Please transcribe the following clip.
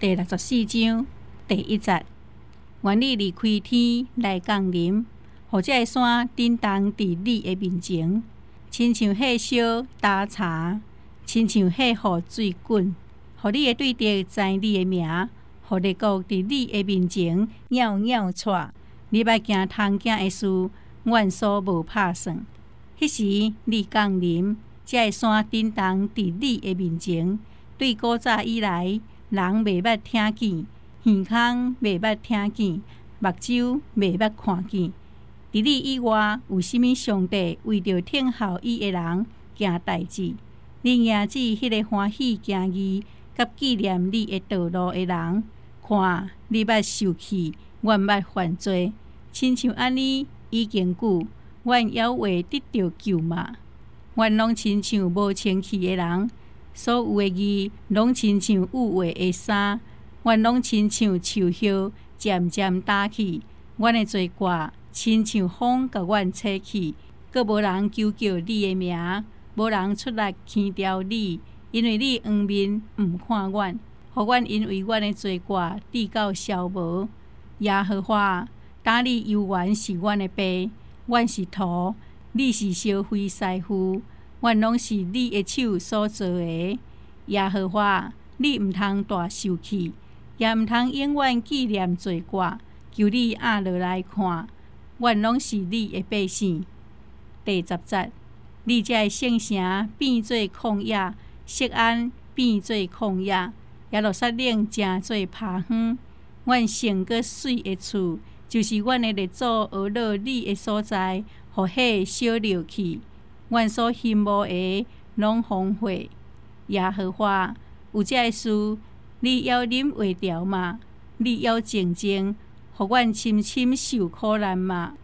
第64章第1节，愿你离开天来降临，互这个山震动伫你的面前，亲像火烧焦柴，亲像火湖水滚，互你的对敌知你的名，互列国伫你的面前袅袅喘。你捌行通行的事，阮所无拍算。迄时你降临，这个山震动伫你的面前，对古早以来，人袂捌听见，耳孔袂捌听见，目睭袂捌看见。伫你以外，有甚物上帝为着听候伊的人行代志？你儿子迄个欢喜行义，甲纪念你的道路的人，看你捌受气，阮捌犯罪，亲像安尼已经久，阮犹未得到救嘛。阮拢亲像无清气的人，所有的义拢亲像污秽的衫，阮拢亲像树叶渐渐打去。阮的罪过亲像风甲阮吹去，阁无人求叫你的名，无人出来牵调你，因为你黄面毋看阮，互阮因为阮的罪过直到消无。耶和华，当你犹原是阮的爸，阮是土，你是烧灰师傅，阮拢是你的手所做的。耶和华，你毋通大受气，也毋通永远纪念罪过，求你压落来看，阮拢是你的百姓。第10节，你这个圣城变做旷野，锡安变做旷野，耶路撒冷成做趴园。阮胜过水的厝，就是阮的列祖学落你的所在，互火烧落去。阮所羡慕的拢荒废。耶和华，有这个事，你要忍会条吗？你要静静，互阮深深受苦难吗？